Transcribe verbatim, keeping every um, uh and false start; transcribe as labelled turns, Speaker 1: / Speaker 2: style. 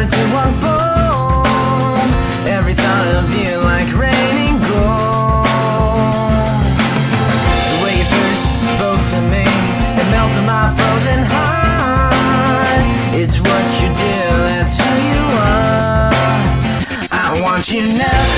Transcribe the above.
Speaker 1: started to unfold. Every thought of you like raining gold. The way you first spoke to me, it melted my frozen heart. It's what you do, that's who you are. I want you now.